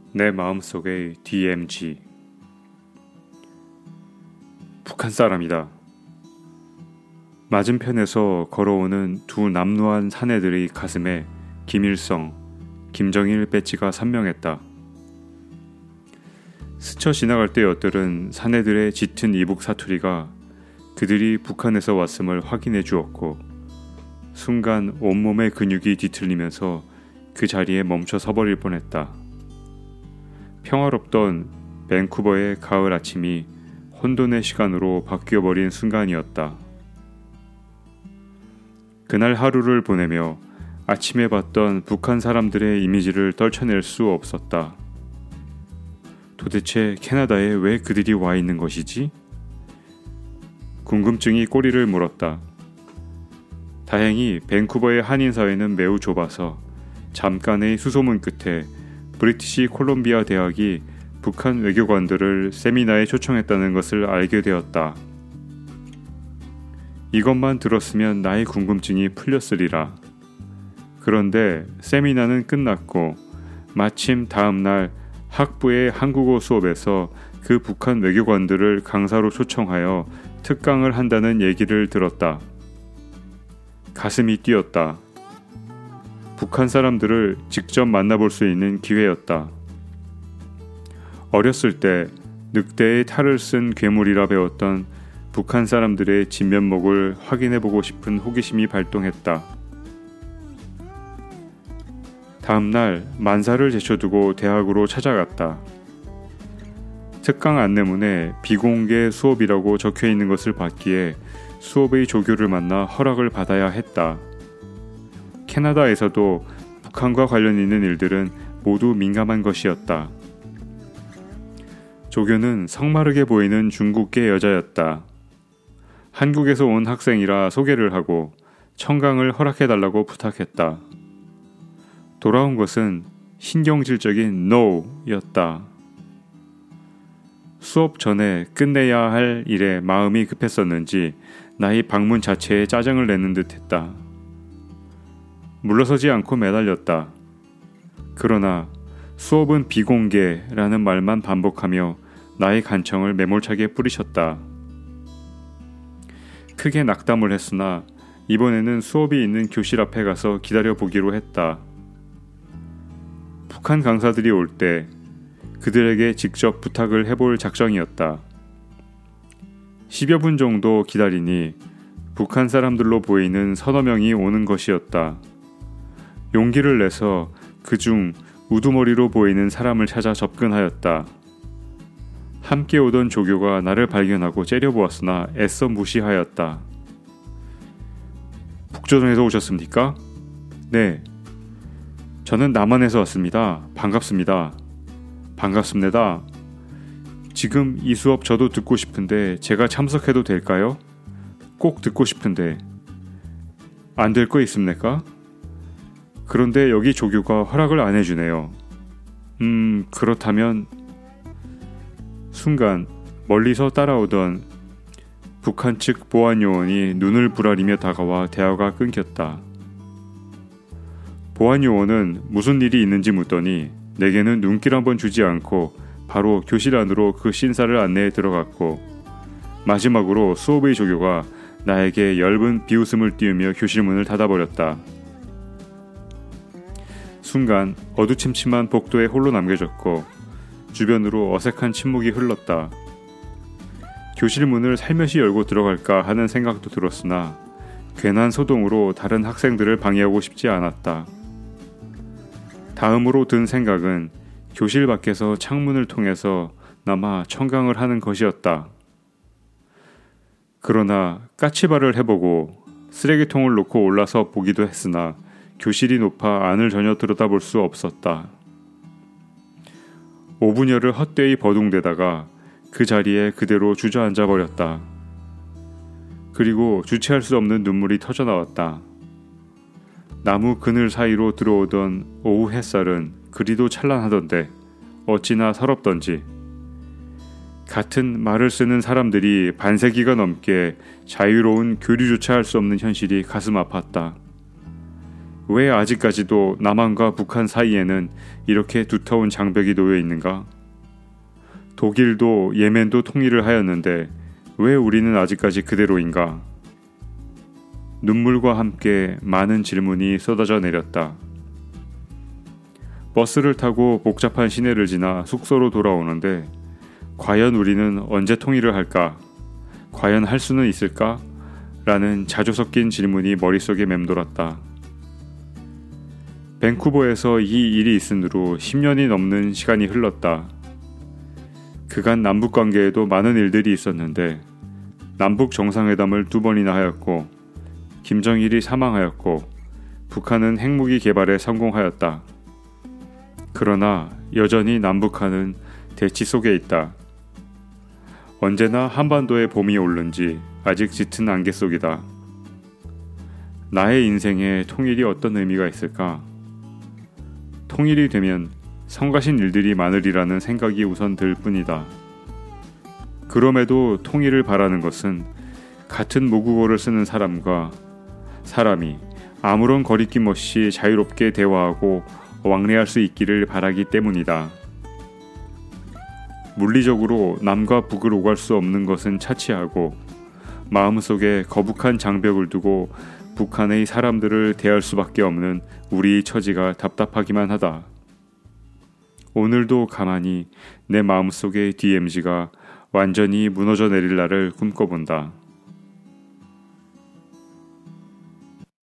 내 마음속의 DMG. 북한 사람이다. 맞은편에서 걸어오는 두 남루한 사내들의 가슴에 김일성, 김정일 배지가 선명했다. 스쳐 지나갈 때 엿들은 사내들의 짙은 이북 사투리가 그들이 북한에서 왔음을 확인해 주었고, 순간 온몸의 근육이 뒤틀리면서 그 자리에 멈춰 서버릴 뻔했다. 평화롭던 밴쿠버의 가을 아침이 혼돈의 시간으로 바뀌어버린 순간이었다. 그날 하루를 보내며 아침에 봤던 북한 사람들의 이미지를 떨쳐낼 수 없었다. 도대체 캐나다에 왜 그들이 와 있는 것이지? 궁금증이 꼬리를 물었다. 다행히 밴쿠버의 한인사회는 매우 좁아서 잠깐의 수소문 끝에 브리티시 콜롬비아 대학이 북한 외교관들을 세미나에 초청했다는 것을 알게 되었다. 이것만 들었으면 나의 궁금증이 풀렸으리라. 그런데 세미나는 끝났고 마침 다음날 학부의 한국어 수업에서 그 북한 외교관들을 강사로 초청하여 특강을 한다는 얘기를 들었다. 가슴이 뛰었다. 북한 사람들을 직접 만나볼 수 있는 기회였다. 어렸을 때 늑대의 탈을 쓴 괴물이라 배웠던 북한 사람들의 진면목을 확인해보고 싶은 호기심이 발동했다. 다음날 만사를 제쳐두고 대학으로 찾아갔다. 특강 안내문에 비공개 수업이라고 적혀있는 것을 봤기에 수업의 조교를 만나 허락을 받아야 했다. 캐나다에서도 북한과 관련 있는 일들은 모두 민감한 것이었다. 조교는 성마르게 보이는 중국계 여자였다. 한국에서 온 학생이라 소개를 하고 청강을 허락해달라고 부탁했다. 돌아온 것은 신경질적인 NO였다. 수업 전에 끝내야 할 일에 마음이 급했었는지 나의 방문 자체에 짜증을 내는 듯했다. 물러서지 않고 매달렸다. 그러나 수업은 비공개라는 말만 반복하며 나의 간청을 매몰차게 뿌리셨다. 크게 낙담을 했으나 이번에는 수업이 있는 교실 앞에 가서 기다려보기로 했다. 북한 강사들이 올 때 그들에게 직접 부탁을 해볼 작정이었다. 10여 분 정도 기다리니 북한 사람들로 보이는 서너 명이 오는 것이었다. 용기를 내서 그중 우두머리로 보이는 사람을 찾아 접근하였다. 함께 오던 조교가 나를 발견하고 째려보았으나 애써 무시하였다. 북조선에서 오셨습니까? 네. 저는 남한에서 왔습니다. 반갑습니다. 반갑습니다. 지금 이 수업 저도 듣고 싶은데 제가 참석해도 될까요? 꼭 듣고 싶은데. 안 될 거 있습니까? 그런데 여기 조교가 허락을 안 해주네요. 그렇다면... 순간 멀리서 따라오던 북한 측 보안요원이 눈을 부라리며 다가와 대화가 끊겼다. 보안요원은 무슨 일이 있는지 묻더니 내게는 눈길 한번 주지 않고 바로 교실 안으로 그 신사를 안내해 들어갔고, 마지막으로 수업의 조교가 나에게 엷은 비웃음을 띄우며 교실 문을 닫아버렸다. 순간 어두침침한 복도에 홀로 남겨졌고 주변으로 어색한 침묵이 흘렀다. 교실 문을 살며시 열고 들어갈까 하는 생각도 들었으나 괜한 소동으로 다른 학생들을 방해하고 싶지 않았다. 다음으로 든 생각은 교실 밖에서 창문을 통해서 남아 청강을 하는 것이었다. 그러나 까치발을 해보고 쓰레기통을 놓고 올라서 보기도 했으나 교실이 높아 안을 전혀 들여다볼 수 없었다. 5분여를 헛되이 버둥대다가 그 자리에 그대로 주저앉아 버렸다. 그리고 주체할 수 없는 눈물이 터져나왔다. 나무 그늘 사이로 들어오던 오후 햇살은 그리도 찬란하던데 어찌나 서럽던지. 같은 말을 쓰는 사람들이 반세기가 넘게 자유로운 교류조차 할 수 없는 현실이 가슴 아팠다. 왜 아직까지도 남한과 북한 사이에는 이렇게 두터운 장벽이 놓여 있는가? 독일도 예멘도 통일을 하였는데 왜 우리는 아직까지 그대로인가? 눈물과 함께 많은 질문이 쏟아져 내렸다. 버스를 타고 복잡한 시내를 지나 숙소로 돌아오는데 과연 우리는 언제 통일을 할까? 과연 할 수는 있을까? 라는 자주 섞인 질문이 머릿속에 맴돌았다. 밴쿠버에서 이 일이 있은 후로 10년이 넘는 시간이 흘렀다. 그간 남북 관계에도 많은 일들이 있었는데 남북 정상회담을 2번이나 하였고 김정일이 사망하였고 북한은 핵무기 개발에 성공하였다. 그러나 여전히 남북한은 대치 속에 있다. 언제나 한반도에 봄이 오른지 아직 짙은 안개 속이다. 나의 인생에 통일이 어떤 의미가 있을까? 통일이 되면 성가신 일들이 많으리라는 생각이 우선 들 뿐이다. 그럼에도 통일을 바라는 것은 같은 모국어를 쓰는 사람이 아무런 거리낌 없이 자유롭게 대화하고 왕래할 수 있기를 바라기 때문이다. 물리적으로 남과 북을 오갈 수 없는 것은 차치하고 마음속에 거북한 장벽을 두고 북한의 사람들을 대할 수밖에 없는 우리의 처지가 답답하기만 하다. 오늘도 가만히 내 마음속의 DMZ가 완전히 무너져 내릴 날을 꿈꿔본다.